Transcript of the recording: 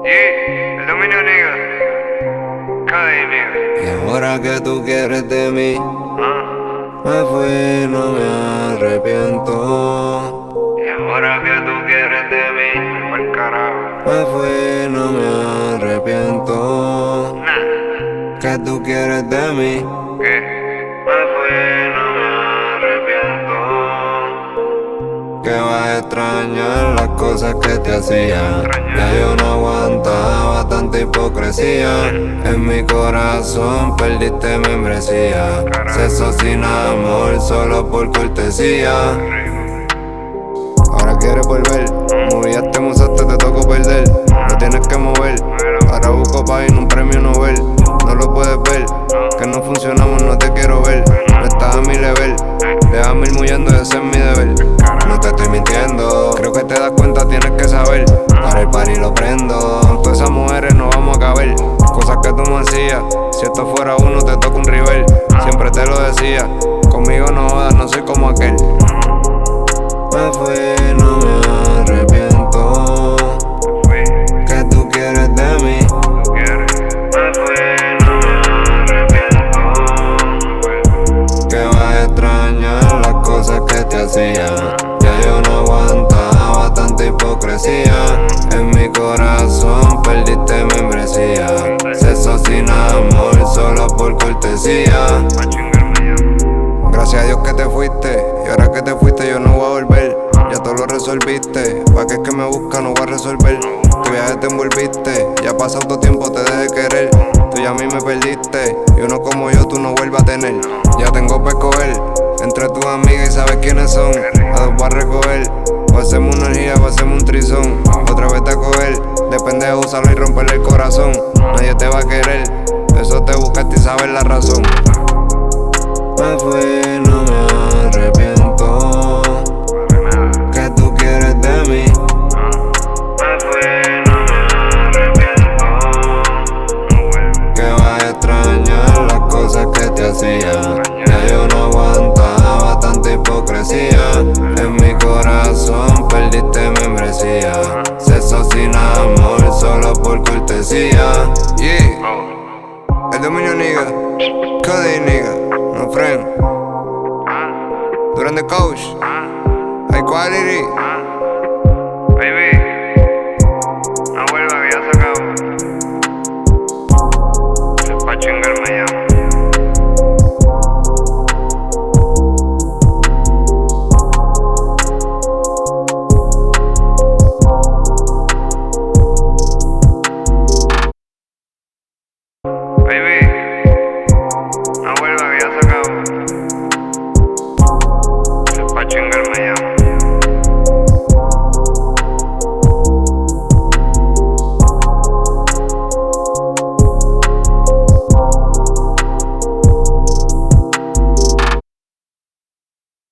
El dominio nigga. Cada nigga. Y ahora que tú quieres de mí, me fui, no me arrepiento. Y ahora que tú quieres de mí, por carajo. Me fui, no me arrepiento. Nah. ¿Qué tú quieres de mí? ¿Qué? Me fui, no me arrepiento. Que vas a extrañar las cosas que te hacía. Ya yo no aguantaba tanta hipocresía. En mi corazón perdiste membresía. Sexo sin amor, solo por cortesía. Ahora quieres volver, movillaste, musaste, te tocó perder. Lo tienes que mover, ahora busco pa' ir un premio Nobel. No lo puedes ver, que no funcionamos, no te quiero ver. No estás a mi level, déjame ir muyendo, ese es mi deber. No te estoy mintiendo, creo que te das cuenta, tienes que saber. Para el party lo prendo, todas esas mujeres no vamos a caber. Cosas que tú me hacías, si esto fuera uno te toca un rival. Siempre te lo decía, conmigo no jodas, no soy como aquel. Me fui, no me arrepiento. ¿Qué tú quieres de mí? Me fui, no me arrepiento. Que vas a extrañar las cosas que te hacía. Ya yo no aguantaba tanta hipocresía. En mi corazón perdiste membresía. Sexo sin amor, solo por cortesía. Pa' chingarme ya. Gracias a Dios que te fuiste, y ahora que te fuiste yo no voy a volver. Ya todo lo resolviste, pa' que es que me busca no voy a resolver. Tu viaje te envolviste, ya pasado todo tiempo te dejé querer. Tú ya a mí me perdiste, y uno como yo tú no vuelvas a tener. Ya tengo pa' escoger, entre tus amigas y sabes quiénes son. A dos voy a recoger, o hacemos una energía o hacemos un trizón. Otra vez a coger, de pendejo usarlo y romperle el corazón. Nadie te va a querer, eso te buscaste y sabes la razón. Me fui, no me arrepiento. ¿Qué tú quieres de mí? Me fui, no me arrepiento. No vuelvo. Que vas a extrañar las cosas que te hacía. Ya yo no aguantaba tanta hipocresía. En mi corazón perdiste membresía. Sexo sin amor, solo por cortesía. Yeah, Oh. el dominio nigga, Cody nigga, no friend. Duran the coach, high quality.